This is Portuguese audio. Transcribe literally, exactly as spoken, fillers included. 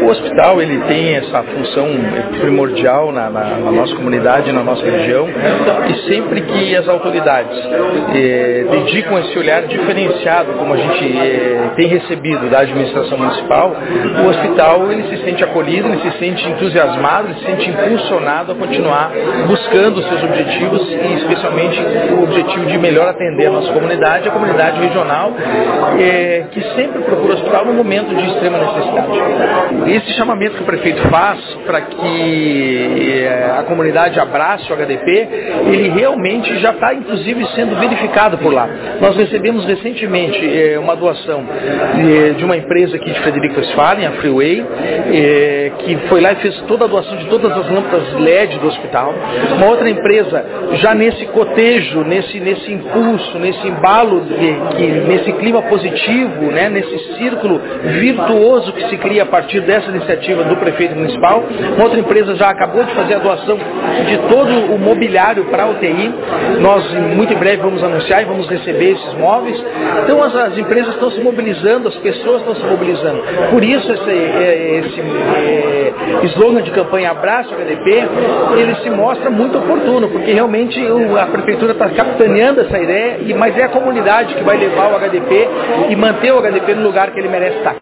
O hospital ele tem essa função primordial na, na, na nossa comunidade, na nossa região, e sempre que as autoridades eh, dedicam esse olhar diferenciado, como a gente eh, tem recebido da administração municipal, o hospital ele se sente acolhido, ele se sente entusiasmado, ele se sente impulsionado a continuar buscando os seus objetivos e especialmente o objetivo de melhor atender a nossa comunidade, a comunidade regional, eh, que sempre procura o hospital no momento de extrema necessidade. Esse chamamento que o prefeito faz para que eh, a comunidade abrace o H D P, ele realmente já está inclusive sendo verificado por lá. Nós recebemos recentemente eh, uma doação eh, de uma empresa aqui de Frederico Westphalen, a Freeway, eh, que foi lá e fez toda a doação de todas as lâmpadas L E D do hospital. Uma outra empresa, já nesse cotejo, nesse, nesse impulso, nesse embalo, de, que, nesse clima positivo, né, nesse círculo virtuoso que se cria a partir dessa iniciativa do prefeito municipal. Uma outra empresa já acabou de fazer a doação de todo o mobiliário para a U T I. Nós, muito em breve, vamos anunciar e vamos receber esses móveis. Então, as, as empresas estão se mobilizando, as pessoas estão se mobilizando. Por isso, esse, esse é, slogan de campanha Abraço H D P, ele se mostra muito oportuno, porque realmente a prefeitura está capitaneando essa ideia, mas é a comunidade que vai levar o H D P e manter o H D P no lugar que ele merece estar.